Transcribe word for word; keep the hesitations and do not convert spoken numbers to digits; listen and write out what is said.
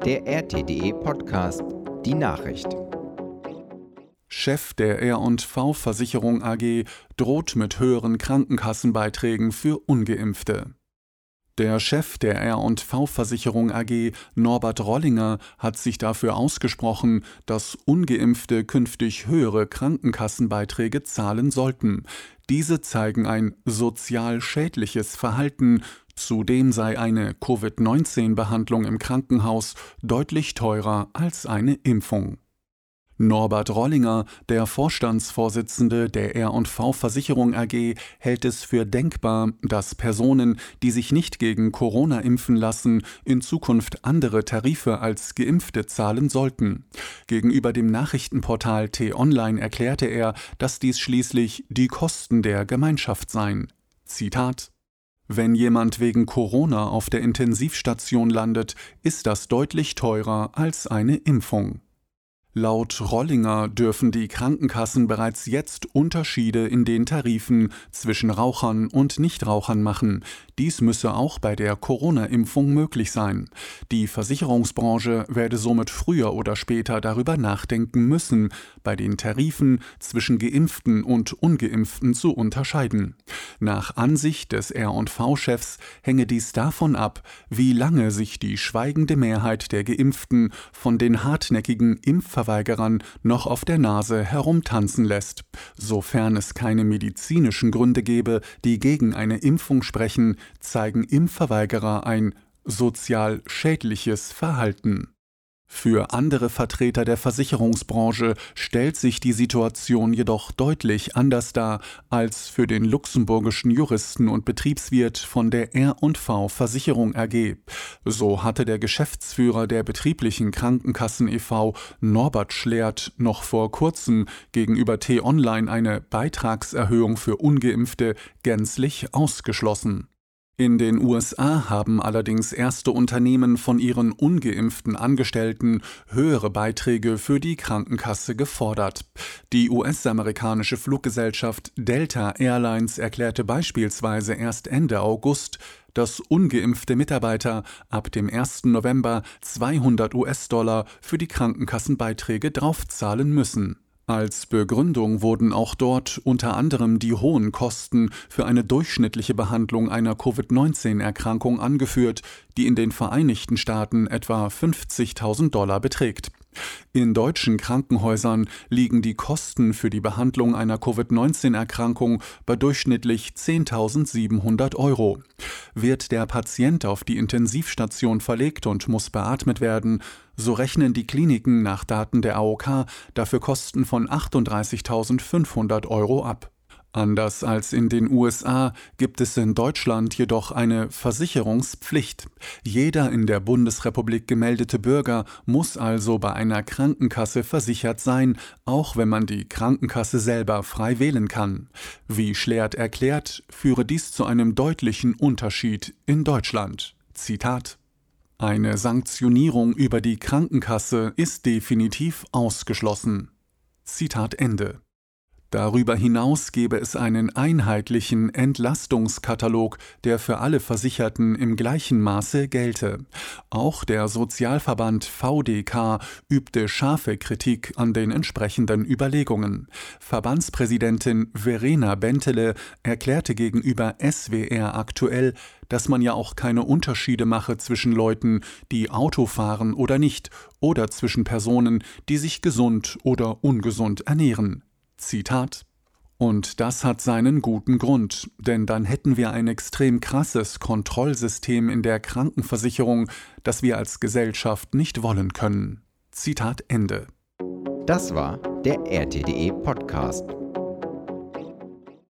der R T D E Podcast, die Nachricht. Chef der R und V-Versicherung A G droht mit höheren Krankenkassenbeiträgen für Ungeimpfte. Der Chef der R und V-Versicherung A G, Norbert Rollinger, hat sich dafür ausgesprochen, dass Ungeimpfte künftig höhere Krankenkassenbeiträge zahlen sollten. Diese zeigen ein sozial schädliches Verhalten. Zudem sei eine Covid neunzehn Behandlung im Krankenhaus deutlich teurer als eine Impfung. Norbert Rollinger, der Vorstandsvorsitzende der R und V-Versicherung A G, hält es für denkbar, dass Personen, die sich nicht gegen Corona impfen lassen, in Zukunft andere Tarife als Geimpfte zahlen sollten. Gegenüber dem Nachrichtenportal T-Online erklärte er, dass dies schließlich die Kosten der Gemeinschaft seien. Zitat: Wenn jemand wegen Corona auf der Intensivstation landet, ist das deutlich teurer als eine Impfung. Laut Rollinger dürfen die Krankenkassen bereits jetzt Unterschiede in den Tarifen zwischen Rauchern und Nichtrauchern machen. Dies müsse auch bei der Corona-Impfung möglich sein. Die Versicherungsbranche werde somit früher oder später darüber nachdenken müssen, bei den Tarifen zwischen Geimpften und Ungeimpften zu unterscheiden. Nach Ansicht des R und V-Chefs hänge dies davon ab, wie lange sich die schweigende Mehrheit der Geimpften von den hartnäckigen Impfverweigerern noch auf der Nase herumtanzen lässt. Sofern es keine medizinischen Gründe gäbe, die gegen eine Impfung sprechen, zeigen Impfverweigerer ein sozial schädliches Verhalten. Für andere Vertreter der Versicherungsbranche stellt sich die Situation jedoch deutlich anders dar als für den luxemburgischen Juristen und Betriebswirt von der R und V-Versicherung A G. So hatte der Geschäftsführer der betrieblichen Krankenkassen e V, Norbert Schlert, noch vor kurzem gegenüber T-Online eine Beitragserhöhung für Ungeimpfte gänzlich ausgeschlossen. In den U S A haben allerdings erste Unternehmen von ihren ungeimpften Angestellten höhere Beiträge für die Krankenkasse gefordert. Die U S-amerikanische Fluggesellschaft Delta Airlines erklärte beispielsweise erst Ende August, dass ungeimpfte Mitarbeiter ab dem ersten November zweihundert US-Dollar für die Krankenkassenbeiträge draufzahlen müssen. Als Begründung wurden auch dort unter anderem die hohen Kosten für eine durchschnittliche Behandlung einer Covid neunzehn Erkrankung angeführt, die in den Vereinigten Staaten etwa fünfzigtausend Dollar beträgt. In deutschen Krankenhäusern liegen die Kosten für die Behandlung einer Covid neunzehn Erkrankung bei durchschnittlich zehntausendsiebenhundert Euro. Wird der Patient auf die Intensivstation verlegt und muss beatmet werden, so rechnen die Kliniken nach Daten der A O K dafür Kosten von achtunddreißigtausendfünfhundert Euro ab. Anders als in den U S A gibt es in Deutschland jedoch eine Versicherungspflicht. Jeder in der Bundesrepublik gemeldete Bürger muss also bei einer Krankenkasse versichert sein, auch wenn man die Krankenkasse selber frei wählen kann. Wie Schlert erklärt, führe dies zu einem deutlichen Unterschied in Deutschland. Zitat: Eine Sanktionierung über die Krankenkasse ist definitiv ausgeschlossen. Zitat Ende. Darüber hinaus gebe es einen einheitlichen Entlastungskatalog, der für alle Versicherten im gleichen Maße gelte. Auch der Sozialverband V D K übte scharfe Kritik an den entsprechenden Überlegungen. Verbandspräsidentin Verena Bentele erklärte gegenüber S W R aktuell, dass man ja auch keine Unterschiede mache zwischen Leuten, die Auto fahren oder nicht, oder zwischen Personen, die sich gesund oder ungesund ernähren. Zitat: Und das hat seinen guten Grund, denn dann hätten wir ein extrem krasses Kontrollsystem in der Krankenversicherung, das wir als Gesellschaft nicht wollen können. Zitat Ende. Das war der R T D E Podcast.